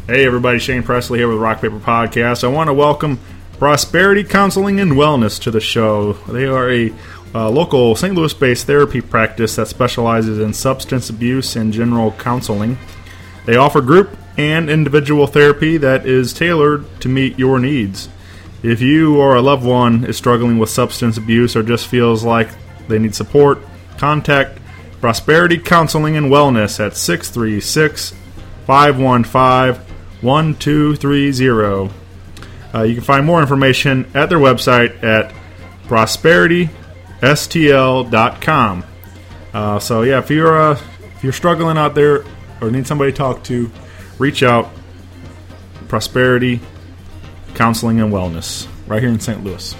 Hey everybody, Shane Presley here with Rock Paper Podcast. I want to welcome Prosperity Counseling and Wellness to the show. They are a local St. Louis-based therapy practice that specializes in substance abuse and general counseling. They offer group and individual therapy that is tailored to meet your needs. If you or a loved one is struggling with substance abuse or just feels like they need support, contact Prosperity Counseling and Wellness at 636-515-1230. You can find more information at their website at prosperitystl.com. If you're struggling out there or need somebody to talk to, reach out. Prosperity Counseling and Wellness, right here in St. Louis.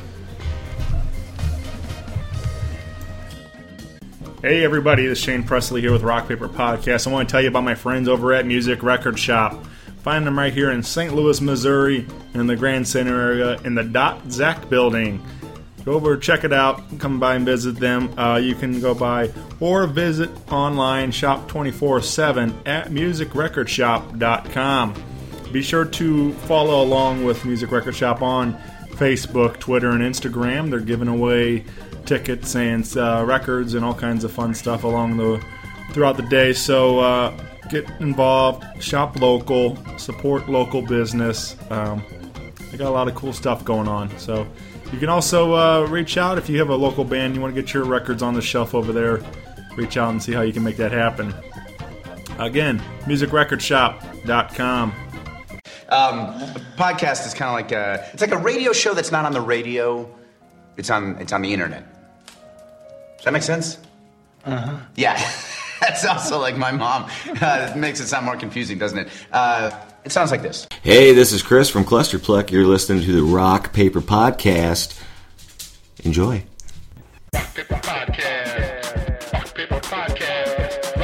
Hey everybody, this is Shane Presley here with Rock Paper Podcast. I want to tell you about my friends over at Music Record Shop. Find them right here in St. Louis, Missouri, in the Grand Center area, in the Zack building. Go over, check it out, come by and visit them. You can go by or visit online, shop 24/7 at musicrecordshop.com. Be sure to follow along with Music Record Shop on Facebook, Twitter, and Instagram. They're giving away tickets and records and all kinds of fun stuff throughout the day. So get involved, shop local, support local business. They got a lot of cool stuff going on. So you can also reach out if you have a local band, you want to get your records on the shelf over there. Reach out and see how you can make that happen. Again, musicrecordshop.com. A podcast is kind of like it's like a radio show that's not on the radio. It's on the internet. Does that make sense? Uh-huh. Yeah. That's also like my mom. It makes it sound more confusing, doesn't it? It sounds like this. Hey, this is Chris from Cluster Pluck. You're listening to the Rock Paper Podcast. Enjoy. Rock Paper Podcast. Rock Paper Podcast.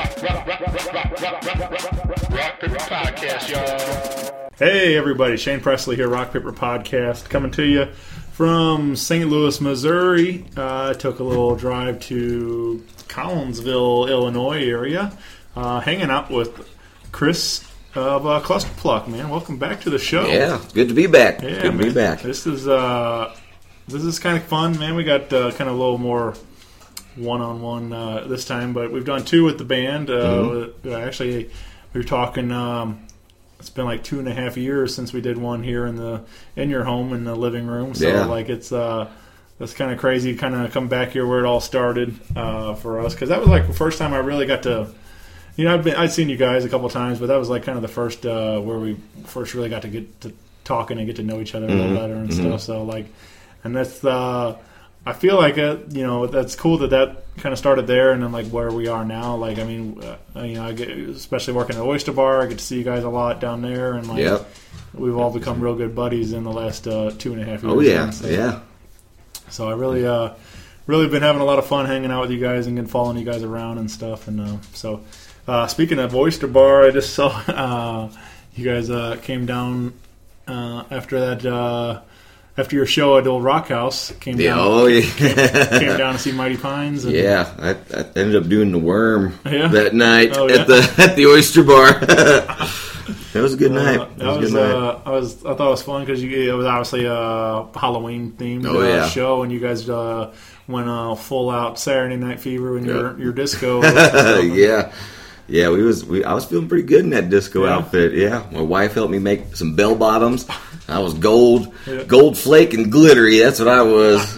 Rock Paper Podcast, y'all. Hey everybody, Shane Presley here, Rock Paper Podcast, coming to you from St. Louis, Missouri. I took a little drive to Collinsville, Illinois area, hanging out with Chris of Cluster Pluck. Man, welcome back to the show. Yeah, good to be back. Yeah, good to be back. This is kind of fun, man. We got kind of a little more one-on-one this time, but we've done two with the band. Actually, we were talking. It's been like 2.5 years since we did one here in your home in the living room. So it's kind of crazy. Kind of come back here where it all started for us, because that was like the first time I really got to. I'd seen you guys a couple of times, but that was like kind of the first where we first really got to get to talking and get to know each other a little better and stuff. So and that's I feel like that's cool that kind of started there, and then like where we are now. I get, especially working at Oyster Bar, I get to see you guys a lot down there, and we've all become real good buddies in the last 2.5 years. Oh yeah, yeah. So I really been having a lot of fun hanging out with you guys and following you guys around and stuff. And speaking of Oyster Bar, I just saw you guys came down after that. After your show at Old Rock House, came down to see Mighty Pines. And I ended up doing the Worm that night at the Oyster Bar. It was a good night. I thought it was fun because it was obviously a Halloween themed show, and you guys went full out Saturday Night Fever in your disco. Yeah, I was feeling pretty good in that disco outfit. Yeah, my wife helped me make some bell bottoms. I was gold flake and glittery. That's what I was.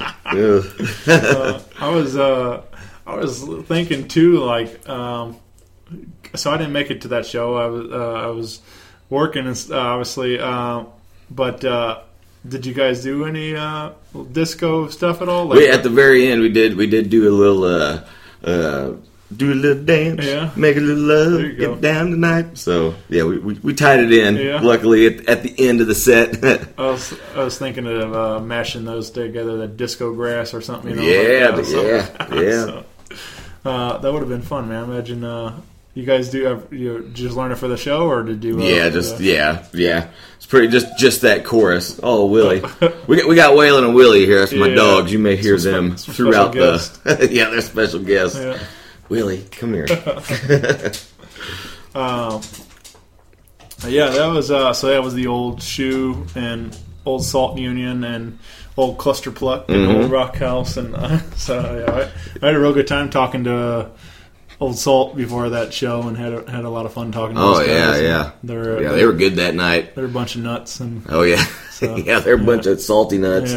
I was thinking too, so I didn't make it to that show. I was working, obviously. But did you guys do any disco stuff at all? At the very end, we did do a little. Do a little dance, make a little love, get down tonight. So we tied it in. Yeah. Luckily, at the end of the set. I was thinking of mashing those together, that disco grass or something. Yeah. So, that would have been fun, man. Imagine you guys you just learn it for the show, or did you? It's pretty just that chorus. Oh, Willie, we got Waylon and Willie here. That's my dogs. You may hear them throughout they're special guests. Yeah. Willie, come here. Yeah, that was so. That was the old Shoe and old Salt Union and old Cluster Pluck and old Rock House, and so I had a real good time talking to old Salt before that show, and had a lot of fun talking to those guys. Yeah. They were good that night. They're a bunch of nuts, and so, they're a bunch of salty nuts.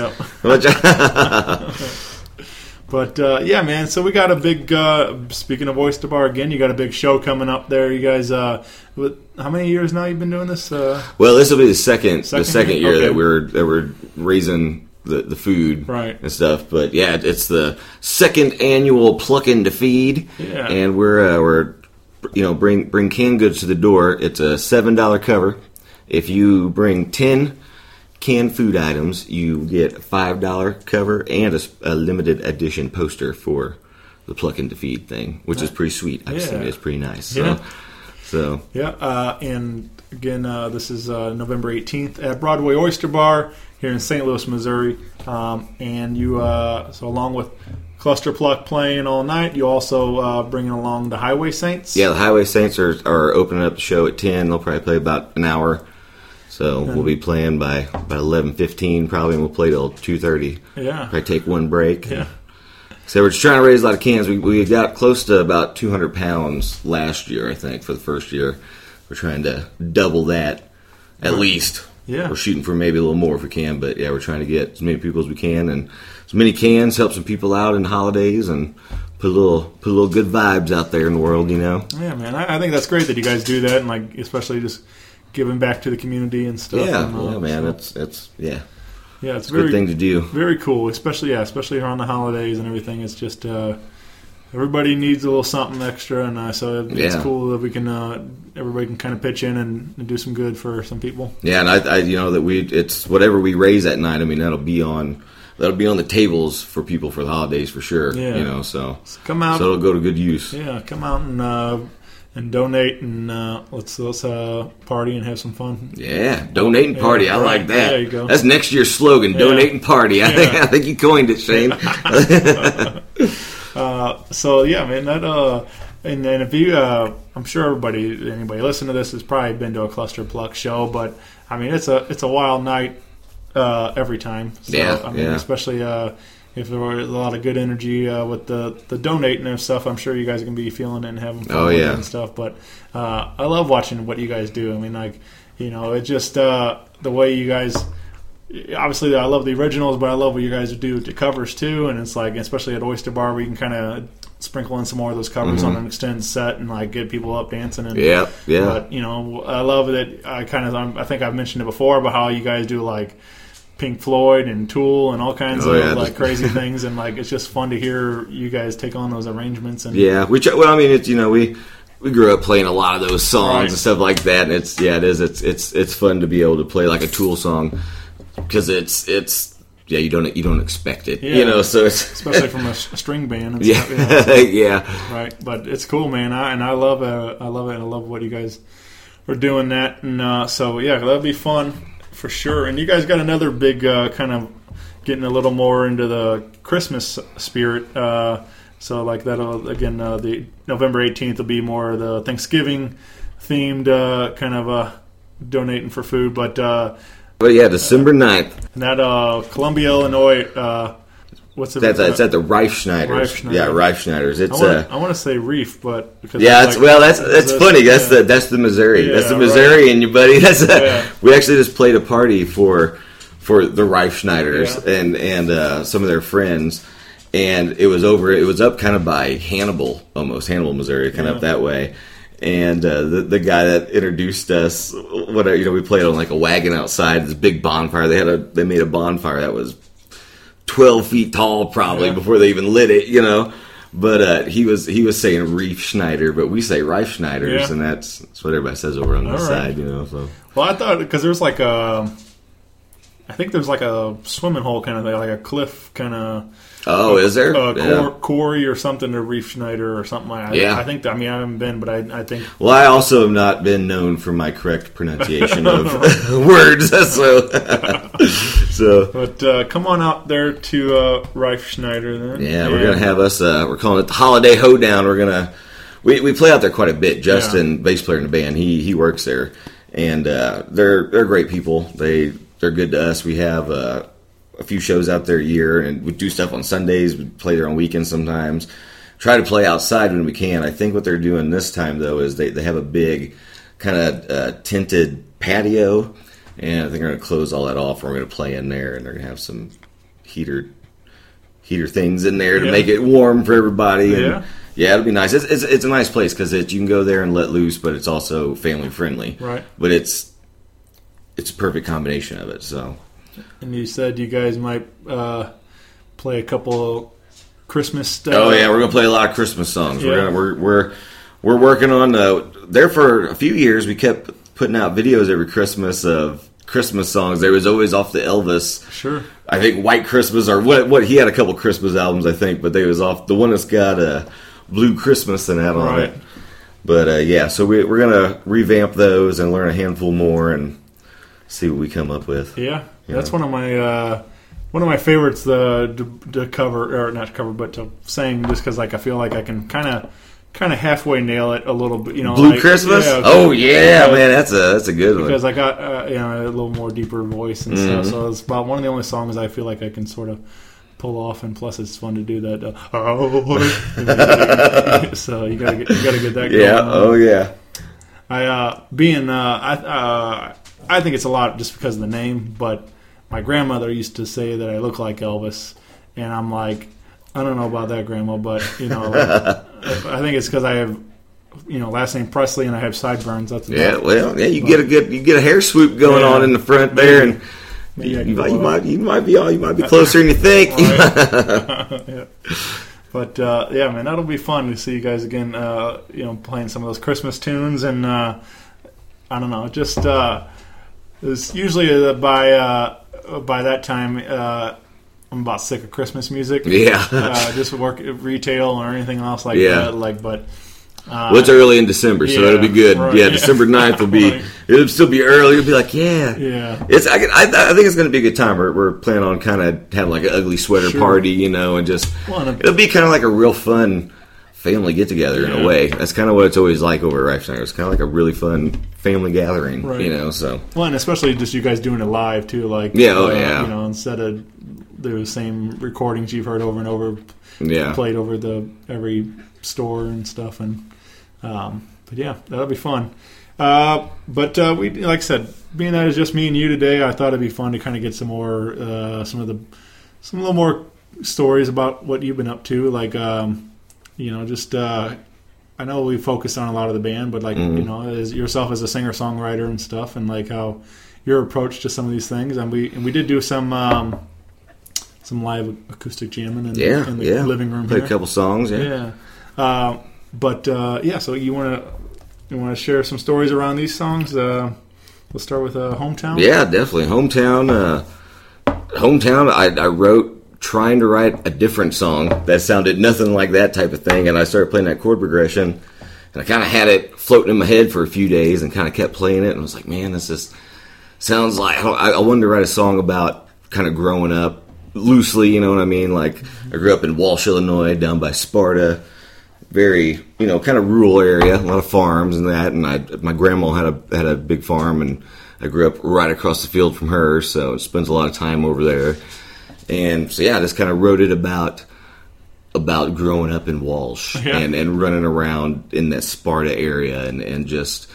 Yeah. But, man, so we got a big, speaking of Oyster Bar again, you got a big show coming up there. You guys, how many years now you've been doing this? Well, this will be the second year that we're raising the food and stuff. But, yeah, it's the second annual Pluckin' to Feed. Yeah. And we're bring canned goods to the door. It's a $7 cover. If you bring 10 canned food items, you get a $5 cover and a limited edition poster for the Pluckin' to Feed thing, which is pretty sweet. I've seen it. It's pretty nice. So. And again, this is November 18th at Broadway Oyster Bar here in St. Louis, Missouri. And you, so along with Cluster Pluck playing all night, you also bringing along the Highway Saints. Yeah, the Highway Saints are opening up the show at 10. They'll probably play about an hour. So we'll be playing by about 11:15 probably, and we'll play till 2:30. Yeah. Probably take one break. Yeah. So we're just trying to raise a lot of cans. We got close to about 200 pounds last year, I think, for the first year. We're trying to double that at least. Yeah. We're shooting for maybe a little more if we can, but yeah, we're trying to get as many people as we can, and as many cans, help some people out in the holidays, and put a little good vibes out there in the world, Yeah, man. I think that's great that you guys do that, and like especially just giving back to the community and stuff. Yeah, man. So. It's a good thing to do. Very cool, especially around the holidays and everything. It's just everybody needs a little something extra, and so it's cool that we can everybody can kind of pitch in and do some good for some people. Yeah, and I that it's whatever we raise that night. I mean, that'll be on the tables for people for the holidays for sure. Yeah. So come out. So it'll go to good use. Yeah, come out and donate, and let's party and have some fun. Yeah, donate and party. I like that. There you go. That's next year's slogan: donate and party. I think you coined it, Shane. So yeah, man. That and then if you, I'm sure anybody listening to this has probably been to a Cluster Pluck show, but I mean it's a wild night every time. So, especially. If there were a lot of good energy with the donating and stuff, I'm sure you guys are going to be feeling it and having fun with it and stuff. But I love watching what you guys do. I mean, it's just the way you guys... Obviously, I love the originals, but I love what you guys do with the covers, too. And it's like, especially at Oyster Bar, we can kind of sprinkle in some more of those covers on an extended set and like get people up dancing. And, But, I love that I think I've mentioned it before, about how you guys do like Pink Floyd and Tool and all kinds of like crazy things, and like it's just fun to hear you guys take on those arrangements. And it's we grew up playing a lot of those songs and stuff like that, and it's fun to be able to play like a Tool song because it's you don't expect it, so it's especially from a string band. And stuff, right. But it's cool, man. I love it. I love what you guys are doing that, and that'll be fun. For sure. And you guys got another big kind of getting a little more into the Christmas spirit. So like that'll, again, the November 18th will be more the Thanksgiving themed kind of donating for food. But December 9th. And that Columbia, Illinois, what's it? It's at the Reif Schneiders. Yeah, Reif Schneiders. It's I want to say Reef, but because that's funny. That's the Missouri. That's the Missouri in you, buddy. We actually just played a party for the Reif Schneiders and some of their friends, and it was up kind of by Hannibal, Missouri, kind of up that way. And the guy that introduced us, we played on like a wagon outside, this big bonfire. They made a bonfire that was 12 feet tall probably before they even lit it, But he was saying Reif Schneider, but we say Reif Schneiders, and that's what everybody says over on this side, So. Well, I thought because there's like I think there's like a swimming hole kind of thing, like a cliff kind of. Oh, is there? Corey or something to Reif Schneider or something like that. Yeah. I think I haven't been, but I think. Well, I also have not been known for my correct pronunciation of words, so. But come on out there to Reif Schneider then. Yeah, we're gonna have us. We're calling it the Holiday Hoedown. We're gonna we play out there quite a bit. Justin, bass player in the band, he works there. and they're great people. They're good to us. We have a few shows out there a year, and we do stuff on Sundays. We play there on weekends sometimes. Try to play outside when we can. I think what they're doing this time though is they have a big kind of tinted patio, and I think they're going to close all that off. We're going to play in there, and they're going to have some heater things in there to make it warm for everybody. And yeah, it'll be nice. It's a nice place because you can go there and let loose, but it's also family friendly. Right. But it's a perfect combination of it. So. And you said you guys might play a couple Christmas stuff. Oh yeah, we're gonna play a lot of Christmas songs. Yeah. We're working on there for a few years. We kept putting out videos every Christmas of Christmas songs. There was always off the Elvis. Sure. I think White Christmas or what he had a couple Christmas albums, I think, but they was off the one that's got Blue Christmas and that on it. But yeah, so we're gonna revamp those and learn a handful more and see what we come up with. Yeah, that's one of my favorites to cover, or not to cover, but to sing, just because like I feel like I can kind of halfway nail it a little bit. Blue like, Christmas. Yeah, oh yeah, man, that's a good one. Because I got a little more deeper voice and stuff, so it's about one of the only songs I feel like I can sort of pull off, and plus it's fun to do that. So you gotta get that going. Yeah. Oh yeah. I think it's a lot just because of the name, but my grandmother used to say that I look like Elvis, and I'm like, I don't know about that, Grandma, but I think it's because I have last name Presley and I have sideburns. That's enough. You get a hair swoop going on in the front there, and you might be closer than you think. Yeah. But man, that'll be fun to see you guys again. Playing some of those Christmas tunes, and I don't know, just it's usually by that time I'm about sick of Christmas music. Yeah, just work at retail or anything else like that. But it's early in December, so it'll be good. Right. Yeah, December 9th will be. It'll still be early. It'll be like, yeah. It's. I think it's going to be a good time. We're planning on kind of having like an ugly sweater party, and just it'll be kind of like a real fun family get together in a way. That's kind of what it's always like over at Rife Schneider. It's kind of like a really fun family gathering, So and especially just you guys doing it live too, like instead of the same recordings you've heard over and over, played over every store and stuff, and but yeah, that'll be fun. But we, like I said, being that it's just me and you today, I thought it'd be fun to kind of get some little more stories about what you've been up to, like. I know we focused on a lot of the band, but like as yourself as a singer-songwriter and stuff, and like how your approach to some of these things, and we did do some live acoustic jamming in the living room. Played a couple songs, So you want to share some stories around these songs? Let's start with Hometown. Yeah, definitely Hometown. I wrote. Trying to write a different song that sounded nothing like that type of thing, and I started playing that chord progression, and I kind of had it floating in my head for a few days and kind of kept playing it, and I was like, man, this just sounds like I wanted to write a song about kind of growing up loosely, you know what I mean? Like I grew up in Walsh, Illinois, down by Sparta, very kind of rural area, a lot of farms and that, and my grandma had a big farm, and I grew up right across the field from her, so I spent a lot of time over there. And so, I just kind of wrote it about growing up in Walsh and running around in that Sparta area and just...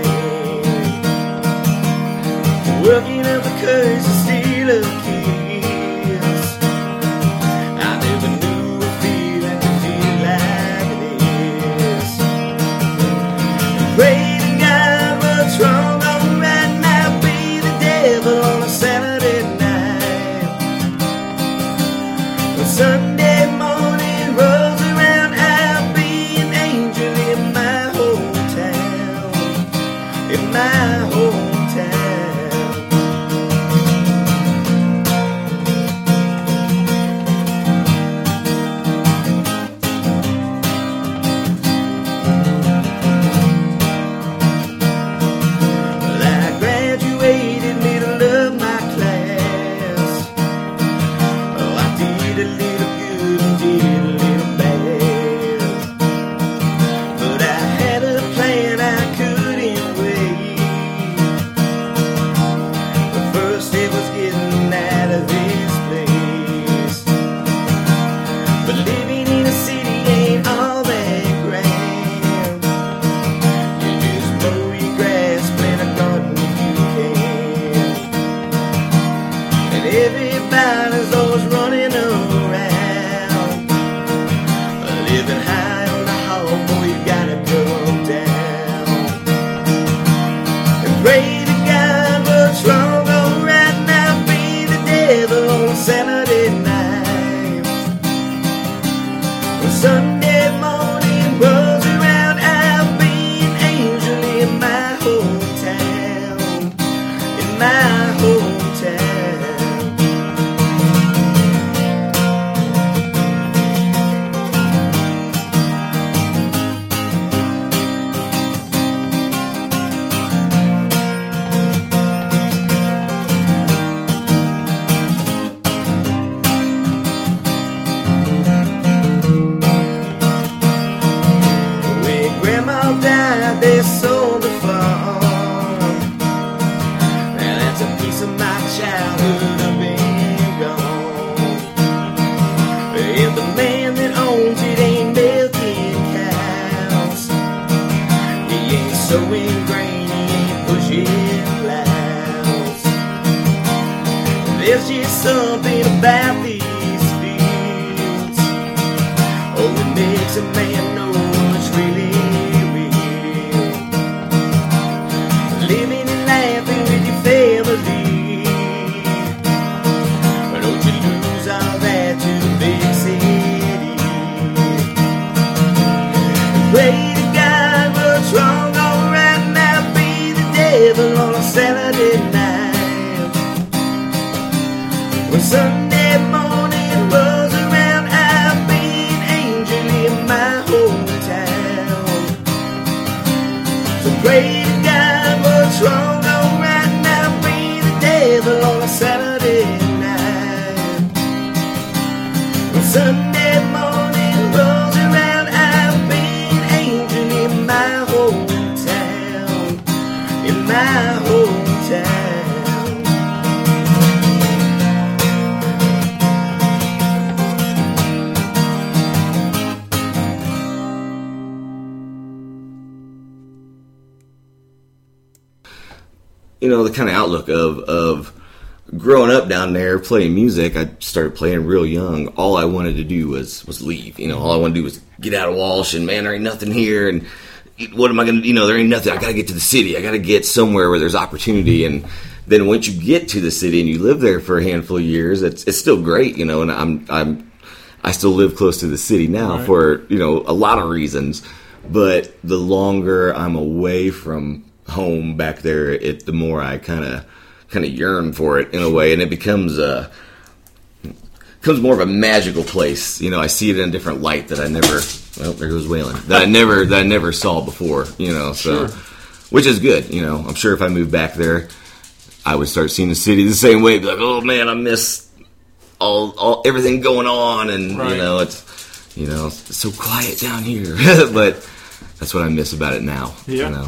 Working up the courage to steal a key. Sunday morning rolls around, I'll be an angel in my hometown, in my hometown. There's just something about these fields. Oh, it makes a man know what's really real. Living and laughing with your family. But don't you lose all that to the big city. Pray to God what's wrong, alright, now be the devil on a Saturday night. When Sunday morning rolls around, I'll be an angel in my hometown. So pray to God what's wrong, alright, now be the devil on a Saturday night. When Sunday morning rolls around, I'll be an angel in my hometown, in my hometown. You know, the kind of outlook of growing up down there playing music. I started playing real young. All I wanted to do was leave. You know, all I wanted to do was get out of Walsh, and man, there ain't nothing here, and what am I going to, you know, there ain't nothing. I got to get to the city. I got to get somewhere where there's opportunity. And then once you get to the city and you live there for a handful of years, it's still great, you know, and I still live close to the city now Right. for, you know, a lot of reasons. But the longer I'm away from home back there, the more I kind of yearn for it in a way, and it becomes more of a magical place. You know, I see it in a different light that I never. Well, there goes Waylon. That I never saw before. You know, so Sure. Which is good. You know, I'm sure if I moved back there, I would start seeing the city the same way. Be like, oh man, I miss all everything going on, and Right. it's so quiet down here. But that's what I miss about it now. Yeah. You know?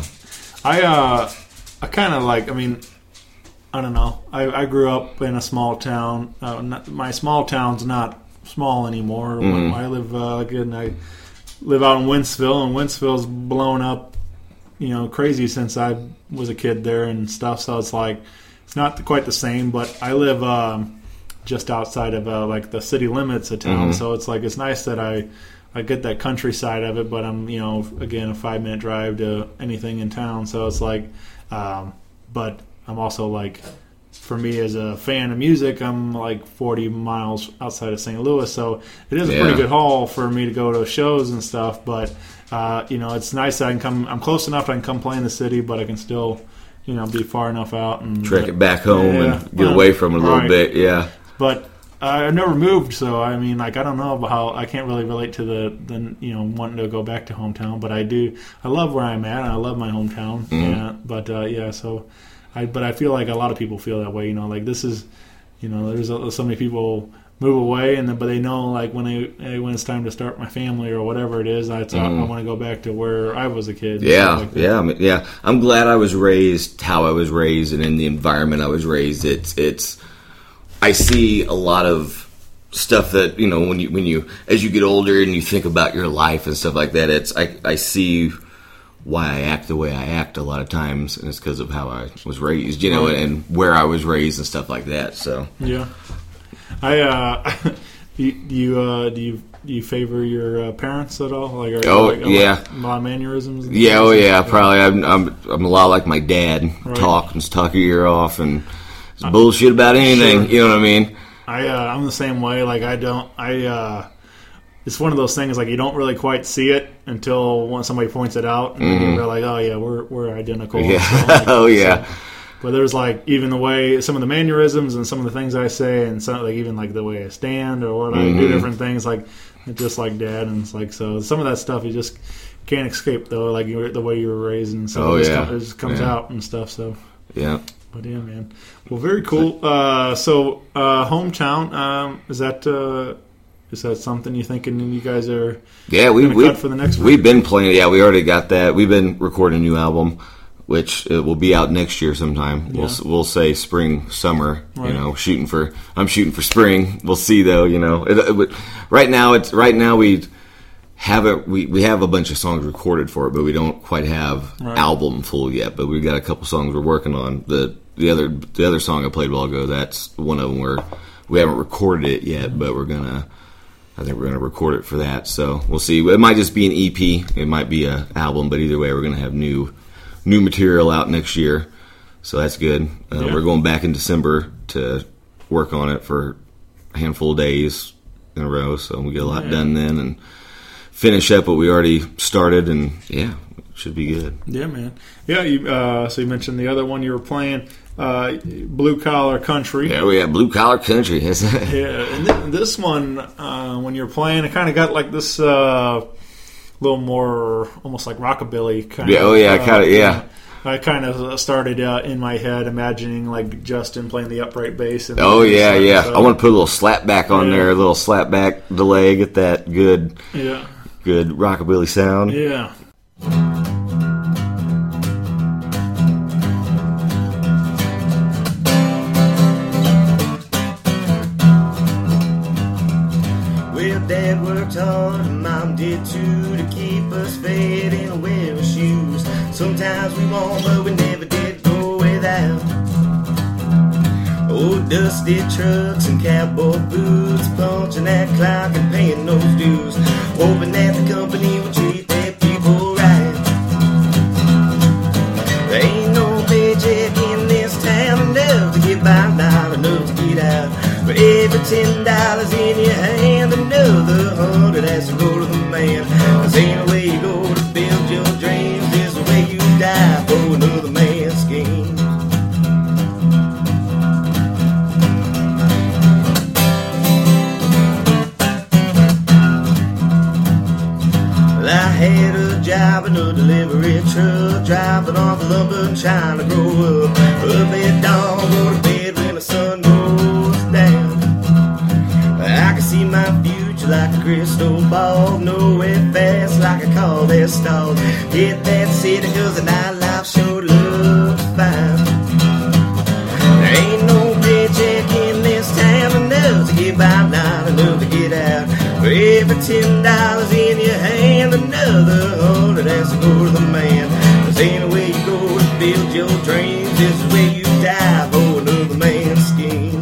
I kind of like, I mean, I don't know. I grew up in a small town. My small town's not small anymore. I live I live out in Wentzville, and Wentzville's blown up, you know, crazy since I was a kid there and stuff. So it's like it's not quite the same. But I live just outside of like the city limits of town, so it's like it's nice that I get that countryside of it, but I'm, you know, again, a 5-minute drive to anything in town. So it's like, but I'm also like for me as a fan of music, I'm like 40 miles outside of St. Louis, so it is a pretty good haul for me to go to shows and stuff. But it's nice that I can come. I'm close enough that I can come play in the city, but I can still, be far enough out and trek it back home and get away from it a little bit. Yeah, but I never moved, so I mean, like, I don't know about how I can't really relate to the wanting to go back to hometown, but I do. I love where I'm at. And I love my hometown. Mm-hmm. Yeah, but I feel like a lot of people feel that way. Like this is, there's so many people move away, but they know like when it's time to start my family or whatever it is, I want to go back to where I was a kid. Yeah. I'm glad I was raised how I was raised and in the environment I was raised. It's I see a lot of stuff that when you as you get older and you think about your life and stuff like that. I see why I act the way I act a lot of times, and it's because of how I was raised, and where I was raised and stuff like that. So yeah, do you favor your parents at all? Like, a lot of mannerisms. And probably. I'm a lot like my dad. Talk your ear off and bullshit about anything. Sure. You know what I mean? I'm the same way. Like it's one of those things like you don't really quite see it until when somebody points it out, and then you're like, oh yeah, we're identical. Yeah. So, but there's like even the way some of the mannerisms and some of the things I say, and some like even like the way I stand or what I do, different things like just like Dad, and it's like so some of that stuff you just can't escape though, like the way you were raised, and so it just comes out and stuff. So yeah. But yeah, man. Well, very cool. So hometown, is that something you thinking you guys are we cut for the next week? We've been playing. Yeah, we already got that. We've been recording a new album, which will be out next year sometime. Yeah. We'll say spring, summer. Right. I'm shooting for spring. We'll see though. Right now we have a bunch of songs recorded for it, but we don't quite have album full yet. But we've got a couple songs we're working on. The other song I played a while ago, that's one of them where we haven't recorded it yet, but I think we're gonna record it for that. So we'll see. It might just be an EP. It might be an album, but either way, we're gonna have new material out next year. So that's good. We're going back in December to work on it for a handful of days in a row. So we'll get a lot done then and finish up what we already started, and it should be good. Yeah, man. Yeah, so you mentioned the other one you were playing, Blue Collar Country. Yeah, we have Blue Collar Country. And this one, when you're playing, it kind of got like this little more, almost like rockabilly kind of. I kind of started in my head imagining like Justin playing the upright bass. And So I want to put a little slap back on there, a little slap back delay, get that good rockabilly sound. Yeah. Well, Dad worked hard and Mom did too to keep us fed and wear shoes. Sometimes we won, but we never did go without. Old dusty trucks and cowboy boots, punching that clock and paying those dues, hoping that the company would treat their people right. There ain't no paycheck in this town enough to get by, not enough to get out. For every $10 in your hand, another 100 has to go to the man. 'Cause ain't no way you go to build your dreams, this the way you die for another man's scheme. Well, I had a job in a delivery truck, driving off the lumber, trying to grow up. Up at dawn, go to bed when the sun goes down. I can see my future like a crystal ball, nowhere fast like a car that's stalled. Hit that city 'cause the nightlife sure looks fine. There ain't no paycheck in this town enough to get by, not enough to get out. For every $10 in your hand, another 100 has to go to the man. 'Cause ain't no way you go to build your dreams, this is where you die for another man's schemes.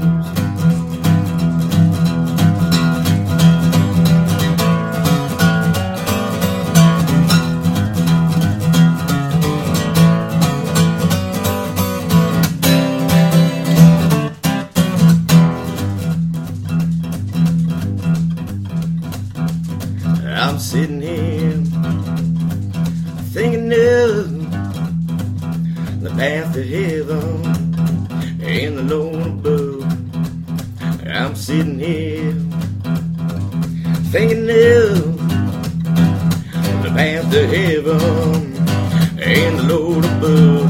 I'm sitting here thinking of the path to heaven and the Lord above. I'm sitting here thinking of the path to heaven and the Lord above.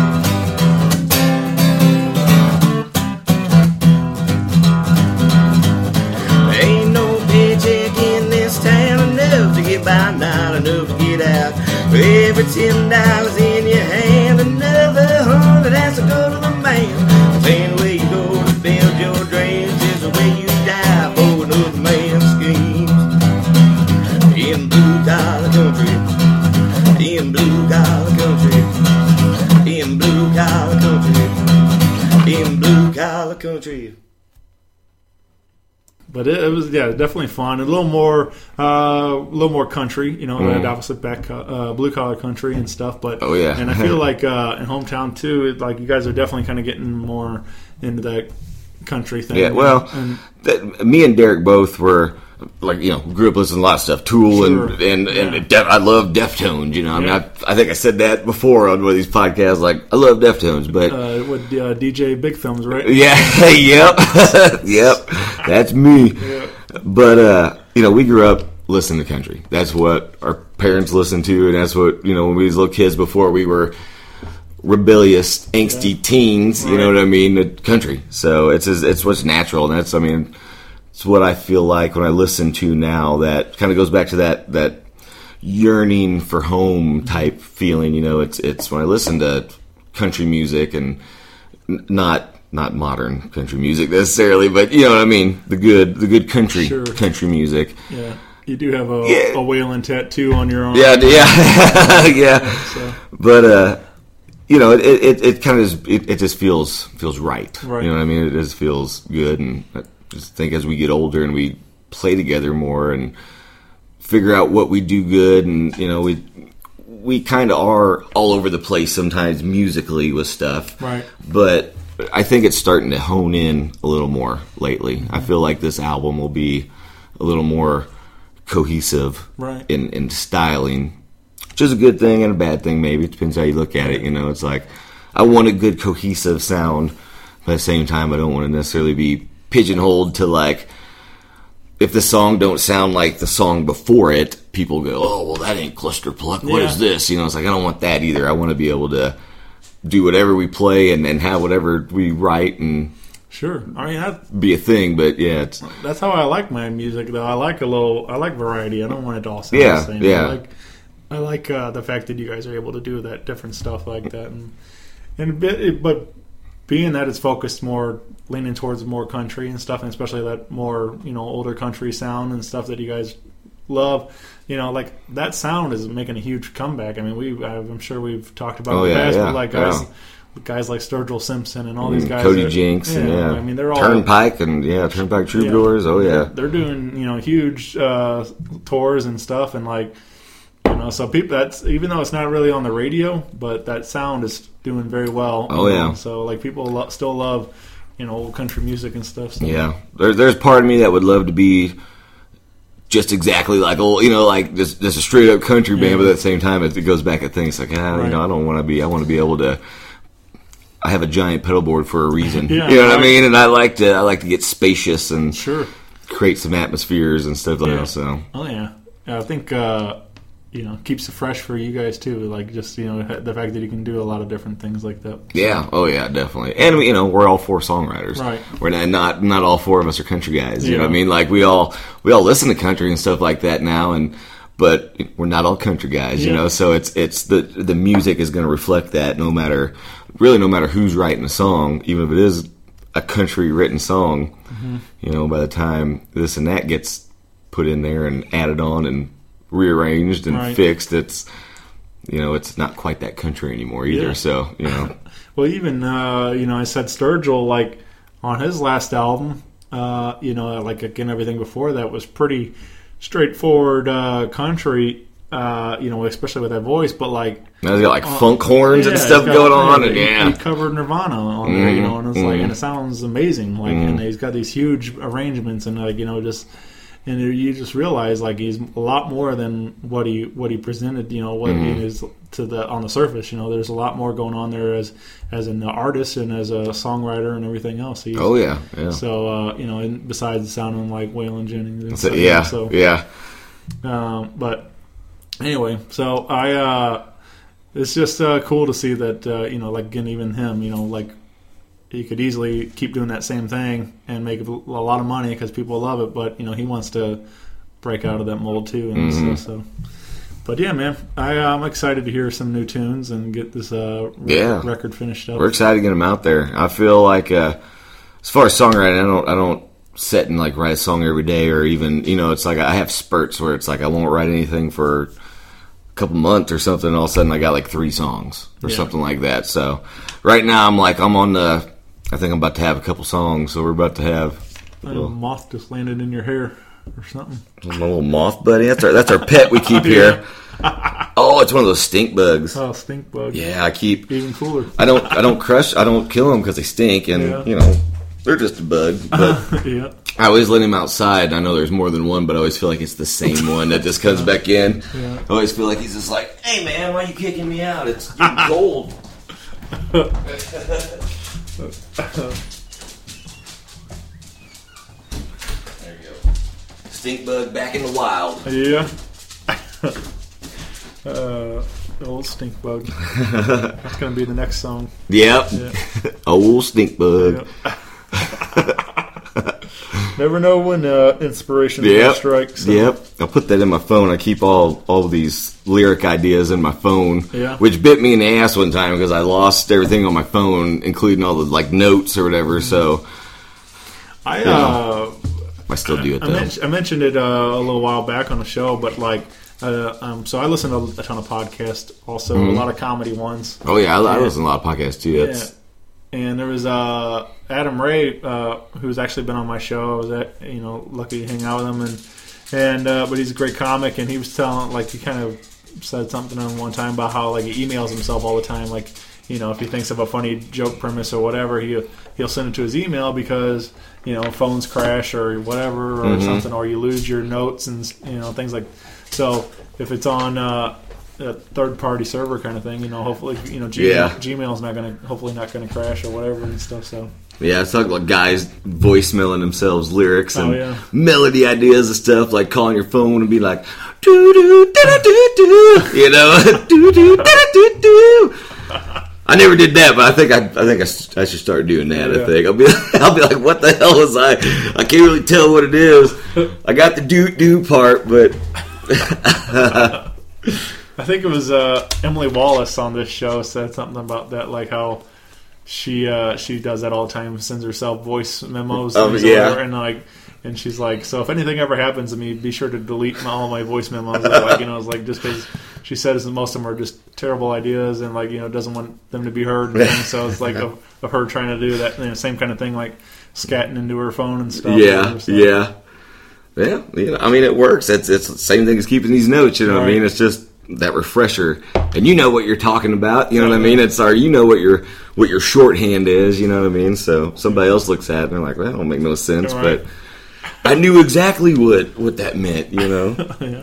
There ain't no paycheck in this town enough to get by, not enough to get out. For every $10 in your hand, another $100 has to go to the man. The same way you go to build your dreams is the way you die for another man's schemes. In blue collar country, in blue collar country, in blue collar country, in blue collar country. But it was definitely fun. A little more country, that opposite back blue collar country and stuff. But and I feel like in hometown too, like you guys are definitely kind of getting more into that country thing. Yeah, well, me and Derek both were like grew up listening to a lot of stuff, Tool and I love Deftones. I mean, I think I said that before on one of these podcasts. Like I love Deftones, but with DJ Big Thumbs, right? Yeah, yep, that's me. Yeah. But we grew up listening to country. That's what our parents listened to, and that's what when we was little kids before we were rebellious, angsty teens. Right. You know what I mean? The country. So it's what's natural, and it's what I feel like when I listen to now. That kind of goes back to that yearning for home type feeling. It's when I listen to country music, and not modern country music necessarily, but you know what I mean, the good country country music. Yeah, you do have a whaling tattoo on your arm. Yeah. So. But it kind of it just feels right. You know what I mean? It just feels good, and I just think as we get older and we play together more and figure out what we do good, and we kind of are all over the place sometimes musically with stuff. Right. But I think it's starting to hone in a little more lately. Mm-hmm. I feel like this album will be a little more cohesive in styling, which is a good thing and a bad thing maybe. It depends how you look at it. It's like I want a good cohesive sound, but at the same time I don't want to necessarily be pigeonholed to like, if the song don't sound like the song before it, people go, oh, well, that ain't Cluster Pluck. What is this? It's like, I don't want that either. I want to be able to do whatever we play and have whatever we write and sure. I mean, that be a thing. But yeah, that's how I like my music, though. I like variety. I don't want it to all sound the same. Yeah. I like the fact that you guys are able to do that different stuff like that, but being that it's focused more, leaning towards more country and stuff, and especially that more older country sound and stuff that you guys love, like that sound is making a huge comeback. I mean, I'm sure we've talked about in the past, but like guys like Sturgill Simpson and all these guys, Cody Jinks, I mean they're all Turnpike and Turnpike Troubadours. They're doing huge tours and stuff, and like. So people, that's even though it's not really on the radio, but that sound is doing very well. So like people still love, old country music and stuff. So. Yeah, there's part of me that would love to be just exactly like old, like just a straight up country band, but at the same time it goes back at things like I don't want to be. I want to be able to. I have a giant pedal board for a reason. You know what I mean? And I like to get spacious and create some atmospheres and stuff like that. So I think. Keeps it fresh for you guys too. Like just the fact that you can do a lot of different things like that. So. Yeah, definitely. And we're all four songwriters. Right. We're not all four of us are country guys. You know what I mean? Like we all listen to country and stuff like that now, but we're not all country guys. So it's the music is going to reflect that no matter who's writing a song, even if it is a country written song. Mm-hmm. By the time this and that gets put in there and added on and rearranged and fixed, it's not quite that country anymore either. So well, even I said Sturgill, like on his last album, like again everything before that was pretty straightforward country, especially with that voice, but like now he's got like funk horns and stuff going on, and he covered Nirvana on there, and it's like, and it sounds amazing, like, and he's got these huge arrangements and like just. and you just realize like he's a lot more than what he presented. You know, what he is on the surface. You know, there's a lot more going on there as an artist and as a songwriter and everything else. Oh yeah. So you know, and besides sounding like Waylon Jennings. And stuff, but anyway, so it's just cool to see that you know, like again, even him, you know, like he could easily keep doing that same thing and make a lot of money because people love it, but you know, he wants to break out of that mold too and stuff. So, but yeah, man, I'm excited to hear some new tunes and get this record finished up. We're excited to get them out there. I feel like as far as songwriting, I don't sit and like write a song every day, or even, you know, it's like I have spurts where it's like I won't write anything for a couple months or something, and all of a sudden I got like 3 songs or something like that. So right now I'm on the, I think I'm about to have a couple songs, so we're about to have a moth just landed in your hair or something. My little moth buddy, that's our pet we keep here. Oh, it's one of those stink bugs. Oh, stink bug. Yeah, I keep even cooler. I don't kill them because they stink, and you know, they're just a bug. But yeah. I always let him outside. I know there's more than one, but I always feel like it's the same one that just comes back in. Yeah. I always feel like he's just like, "Hey man, why are you kicking me out? It's getting cold." There you go. Stink bug back in the wild. Yeah. Old stink bug. That's gonna be the next song. Yep. Yeah. Old stink bug. Yep. Never know when inspiration strikes. So. Yep. I'll put that in my phone. I keep all these lyric ideas in my phone. Yeah. Which bit me in the ass one time because I lost everything on my phone, including all the like notes or whatever. So I still do it though. I mentioned it a little while back on the show, but like so I listen to a ton of podcasts, also a lot of comedy ones. Oh yeah, I listen to a lot of podcasts too. That's... And there was Adam Ray, who's actually been on my show. I was lucky to hang out with him, but he's a great comic, and he was telling, like, he kind of said something on one time about how like he emails himself all the time, like, you know, if he thinks of a funny joke premise or whatever, he'll send it to his email because, you know, phones crash or whatever or something, or you lose your notes and, you know, things like. So if it's on a third-party server kind of thing, you know, hopefully, you know, Gmail's hopefully not gonna crash or whatever and stuff. So yeah, it's talking about guys voicemailing themselves lyrics and melody ideas and stuff, like calling your phone and be like, doo doo da da doo doo, you know, doo doo da da doo doo. I never did that, but I think I should start doing that. Yeah. I think I'll be like, what the hell was I? I can't really tell what it is. I got the doo doo part, but. I think it was Emily Wallace on this show said something about that, like how she does that all the time, sends herself voice memos, and she's like, so if anything ever happens to me, be sure to delete all my voice memos. Like, you know, it's like, just because she says most of them are just terrible ideas and, like, you know, doesn't want them to be heard. And so it's like of her trying to do that, you know, same kind of thing, like scatting into her phone and stuff. Yeah. Yeah, you know, I mean, it works. It's the same thing as keeping these notes. You know what I mean? It's just that refresher, and you know what you're talking about. You know what I mean? You know what your shorthand is. You know what I mean? So somebody else looks at it and they're like, "Well, that don't make no sense," but I knew exactly what that meant. You know? Yeah.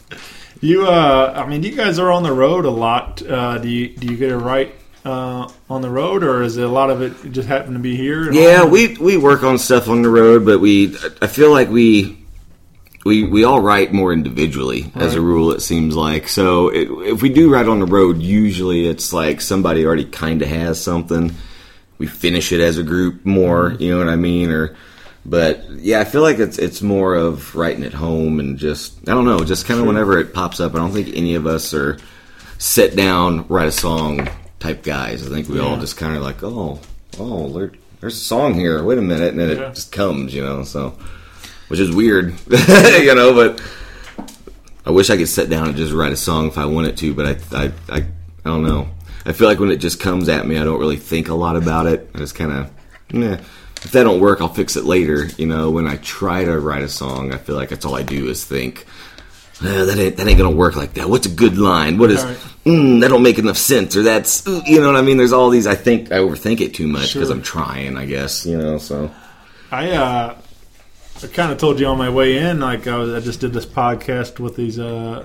You guys are on the road a lot. Do you get it right on the road, or is it a lot of it just happen to be here? Yeah, we work on stuff on the road, but I feel like we all write more individually, as a rule, it seems like. So if we do write on the road, usually it's like somebody already kind of has something. We finish it as a group more, you know what I mean? But yeah, I feel like it's more of writing at home and just, I don't know, just kind of whenever it pops up. I don't think any of us are sit down, write a song type guys. I think we all just kind of like, oh, there's a song here. Wait a minute, and then it just comes, you know. So. Which is weird, you know, but I wish I could sit down and just write a song if I wanted to, but I don't know. I feel like when it just comes at me, I don't really think a lot about it. I just kind of, if that don't work, I'll fix it later. You know, when I try to write a song, I feel like that's all I do is think, that ain't going to work like that. What's a good line? What is, that don't make enough sense, or that's, you know what I mean? There's all these, I think I overthink it too much because I'm trying, I guess, you know, so. kind of told you on my way in, like I just did this podcast with these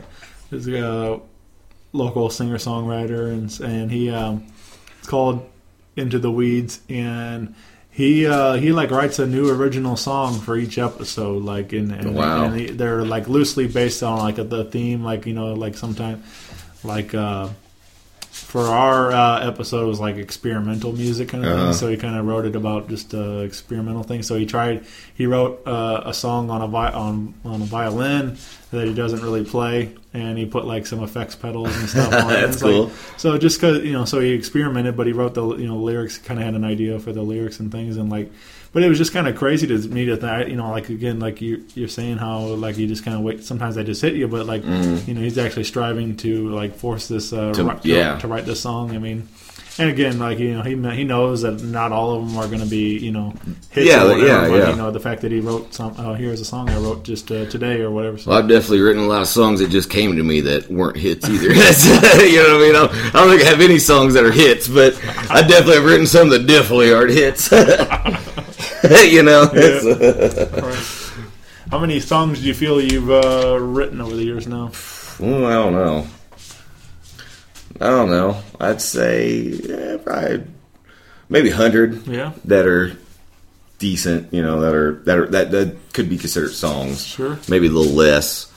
local singer songwriter, and he it's called Into the Weeds, and he like writes a new original song for each episode, like Wow. and they're like loosely based on like the theme, like like sometimes like. For our episode, it was like experimental music kind of thing. So he kind of wrote it about just experimental things. So he wrote a song on a violin that he doesn't really play, and he put like some effects pedals and stuff on it. That's cool. Like, so just because so he experimented, but he wrote the lyrics, kind of had an idea for the lyrics and things, and like. But it was just kind of crazy to me that like again, like you're saying how like you just kind of wait. Sometimes I just hit you, but like he's actually striving to like force this to write this song. I mean, and again, like he knows that not all of them are going to be hits. Or whatever, but, the fact that he wrote some. Here's a song I wrote just today or whatever. So. Well, I've definitely written a lot of songs that just came to me that weren't hits either. You know what I mean? I don't think I have any songs that are hits, but I definitely have written some that definitely aren't hits. Right. How many songs do you feel you've written over the years now? Well, I don't know. I'd say probably maybe 100. Yeah. That are decent. That could be considered songs. Sure. Maybe a little less.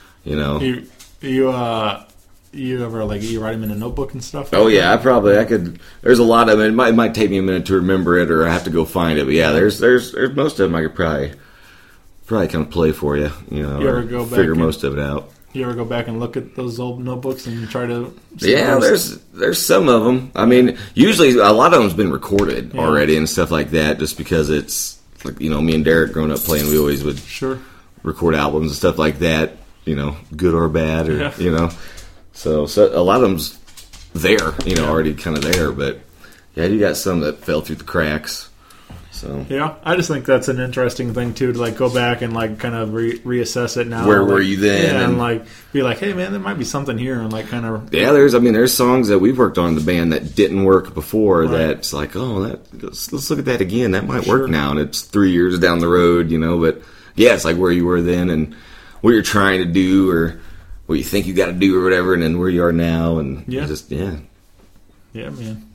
You ever you write them in a notebook and stuff? Oh yeah, I could. There's a lot of them. It might take me a minute to remember it, or I have to go find it. But yeah, there's most of them I could probably kind of play for you. You ever go back figure most of it out. You ever go back and look at those old notebooks and try to? Yeah, there's some of them. I mean, usually a lot of them's been recorded already and stuff like that. Just because it's like me and Derek growing up playing, we always would record albums and stuff like that. Good or bad, or So a lot of them's there, already kind of there. But yeah, you got some that fell through the cracks. So yeah, I just think that's an interesting thing too, to like go back and like kind of reassess it now. Where were you then? And like be like, hey man, there might be something here, and like kind of there's songs that we've worked on in the band that didn't work before. Right. That's like, let's look at that again. That might work now, and it's 3 years down the road, But yeah, it's like where you were then and what you're trying to do, or what you think you got to do, or whatever, and then where you are now, and yeah, man.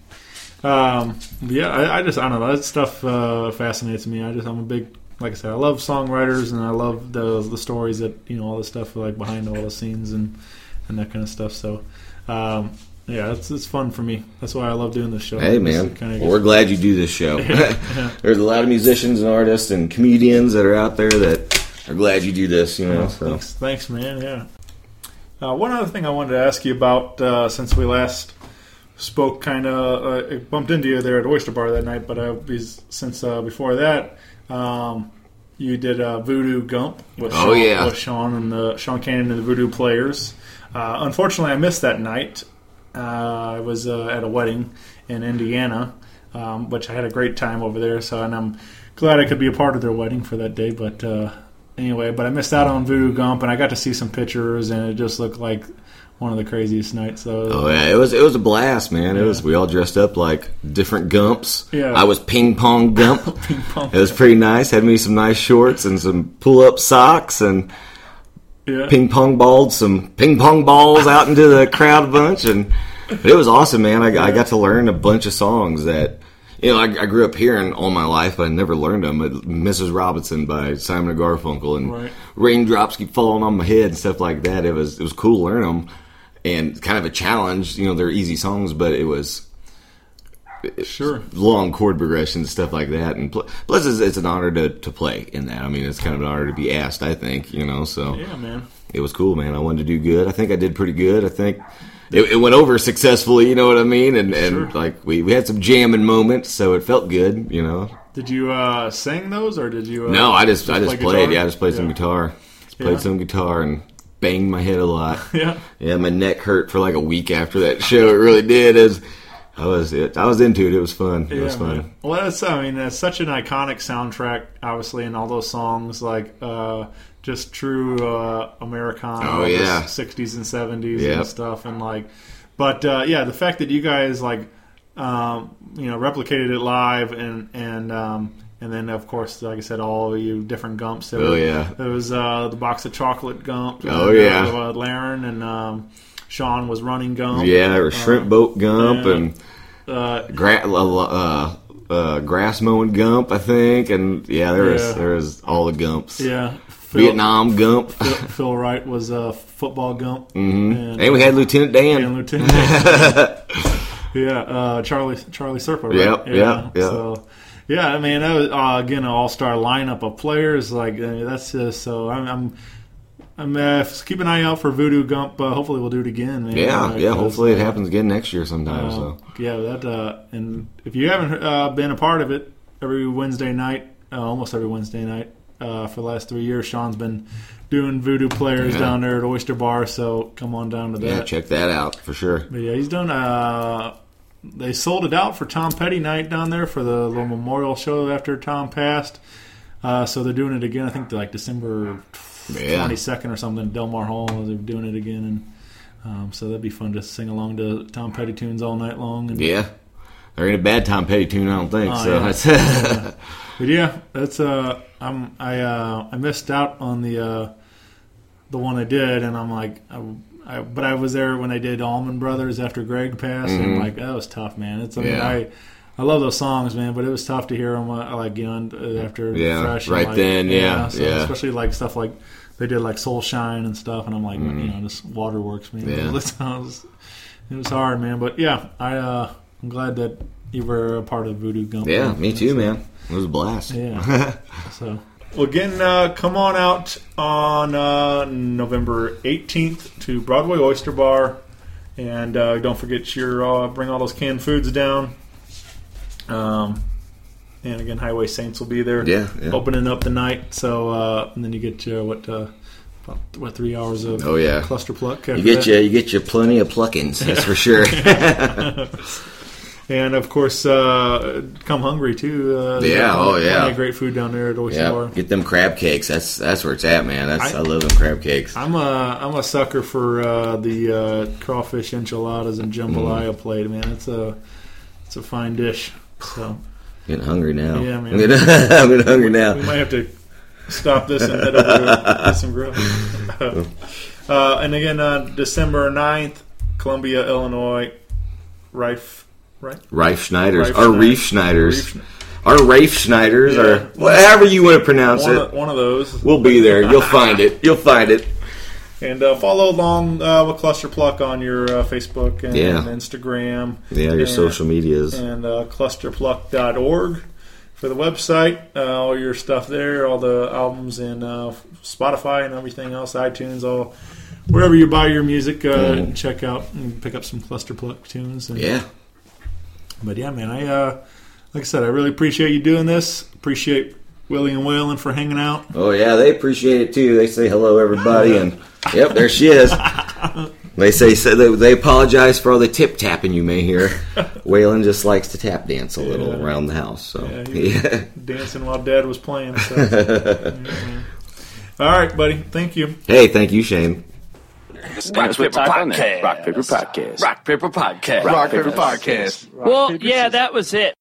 I don't know. That stuff fascinates me. I'm a big, like I said, I love songwriters, and I love the stories that all the stuff like behind all the scenes and that kind of stuff. So, it's fun for me. That's why I love doing this show. Hey man, we're glad you do this show. Yeah. There's a lot of musicians and artists and comedians that are out there that are glad you do this. So thanks, man. Yeah. One other thing I wanted to ask you about since we last spoke, kind of bumped into you there at Oyster Bar that night, but since before that, you did Voodoo Gump with Sean and Sean Cannon and the Voodoo Players. Unfortunately, I missed that night. I was at a wedding in Indiana, which I had a great time over there. And I'm glad I could be a part of their wedding for that day, but. Anyway, but I missed out on Voodoo Gump, and I got to see some pictures, and it just looked like one of the craziest nights. So it was a blast, man. Yeah. We all dressed up like different Gumps. Yeah. I was Ping Pong Gump. It was pretty nice. Had me some nice shorts and some pull up socks, and ping pong balls out into the crowd a bunch, and it was awesome, man. I got to learn a bunch of songs that. I grew up hearing all my life, but I never learned them. Mrs. Robinson by Simon & Garfunkel, and Raindrops Keep Falling on My Head and stuff like that. It was cool to learn them, and kind of a challenge. They're easy songs, but it was long chord progressions and stuff like that. And plus, it's an honor to play in that. I mean, it's kind of an honor to be asked, I think. So yeah, man, it was cool, man. I wanted to do good. I think I did pretty good. I think. It went over successfully, you know what I mean? And like we had some jamming moments, so it felt good, Did you sing those, or did you? No, I just played. Guitar? Yeah, I just played some guitar. Played some guitar and banged my head a lot. Yeah, my neck hurt for like a week after that show. It really did. I was into it. It was fun. It was fun. Man. Well, that's such an iconic soundtrack, obviously, and all those songs like. Just true Americana, 60s and 70s and stuff, and but the fact that you guys replicated it live and And then, of course, like I said, all you different Gumps. There was the box of chocolate Gump. Laren and Sean was running Gump. Yeah, there was shrimp boat Gump and grass mowing Gump, I think. And there was all the Gumps. Yeah. Vietnam Gump. Phil Wright was a football Gump. Mm-hmm. And we had Lieutenant Dan. And Lieutenant Dan. Charlie Serpa, right? Yep. So, yeah, I mean, that was, again, an all-star lineup of players. Like, that's just so. I'm keep an eye out for Voodoo Gump. Hopefully, we'll do it again. Man. Yeah. Hopefully, it happens again next year sometime. And if you haven't been a part of it, every Wednesday night, almost every Wednesday night for the last 3 years, Sean's been doing Voodoo players down there at Oyster Bar. So come on down to that. Yeah, check that out for sure. But yeah, he's done. They sold it out for Tom Petty night down there for the little memorial show after Tom passed. So they're doing it again. I think like December 22nd or something. Del Mar Hall. They're doing it again, and so that'd be fun to sing along to Tom Petty tunes all night long. And, there ain't a bad Tom Petty tune, I don't think. But yeah, that's I missed out on the one I did, and I'm like. But I was there when they did Allman Brothers after Greg passed, and like that was tough, man. I love those songs, man, but it was tough to hear them after Fresh. Right then, especially like stuff like they did like Soul Shine and stuff, and I'm like, this Waterworks, man. Yeah. It was hard, man. But yeah, I'm glad that you were a part of Voodoo Gump. Yeah, me too, man. It was a blast. Yeah. So. Well, again, come on out on November 18th to Broadway Oyster Bar. And don't forget bring all those canned foods down. And again, Highway Saints will be there opening up the night. So, and then you get your, 3 hours of cluster pluck. You get your plenty of pluckings, that's for sure. And of course, come hungry too. Plenty of great food down there at Oyster Bar. Get them crab cakes. That's where it's at, man. I love them crab cakes. I'm a sucker for the crawfish enchiladas and jambalaya plate, man. It's a fine dish. So getting hungry now. Yeah, man. I'm getting hungry now. We might have to stop this and head over to get some grill. And again, December 9th, Columbia, Illinois, Reif Schneiders. Or Reif Schneiders. Or Rafe Schneiders. Or however you want to pronounce it. One of those. We'll be there. You'll find it. And follow along with Cluster Pluck on your Facebook and Instagram. Yeah, your social medias. And clusterpluck.org for the website. All your stuff there, all the albums and Spotify and everything else, iTunes, wherever you buy your music, check out and pick up some Cluster Pluck tunes. But yeah, man, like I said, I really appreciate you doing this. Appreciate Willie and Waylon for hanging out. Oh yeah, they appreciate it too. They say hello, everybody, and yep, there she is. They apologize for all the tip tapping you may hear. Waylon just likes to tap dance a little around the house. So dancing while Dad was playing. So. All right, buddy. Thank you. Hey, thank you, Shane. Rock Paper Podcast. Rock Paper Podcast. Rock Paper Podcast. Rock Paper Podcast. Well, yeah, that was it.